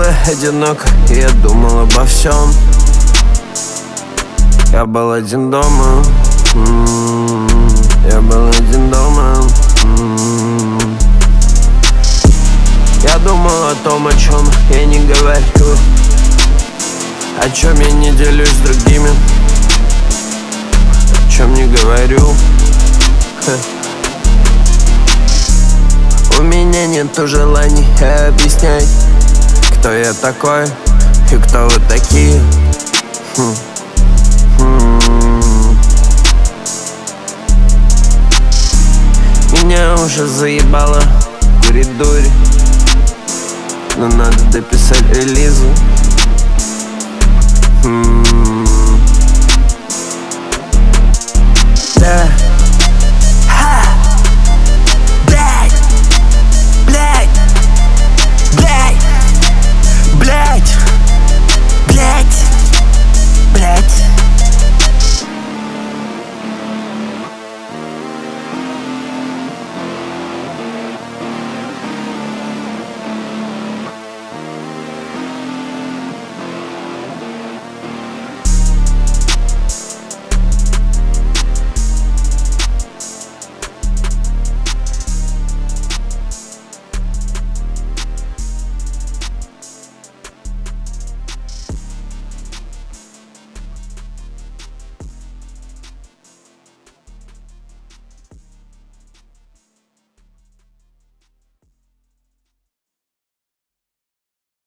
было одиноко, и я думал обо всем. Я был один дома, я был один дома. Я думал о том, о чем я не говорю, о чем я не делюсь с другими, о чем не говорю. У меня нету желания объяснять, кто я такой и кто вы такие. Меня уже заебало курить дурь, но надо дописать релизы.